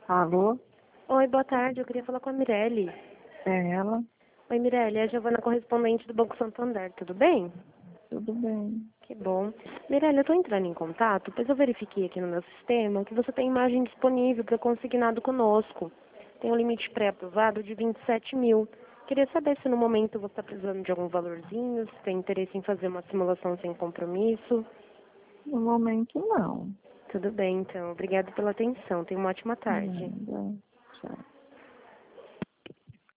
Alô? Oi, boa tarde. Eu queria falar com a Mirelle. É ela? Oi, Mirelle. É a Giovana, correspondente do Banco Santander. Tudo bem? Tudo bem. Que bom. Mirelle, eu estou entrando em contato, pois eu verifiquei aqui no meu sistema que você tem imagem disponível para consignado conosco. Tem um limite pré-aprovado de 27 mil. Queria saber se no momento você está precisando de algum valorzinho, se tem interesse em fazer uma simulação sem compromisso. No momento, não. Tudo bem, então. Obrigada pela atenção. Tenha uma ótima tarde. Nada. Tchau.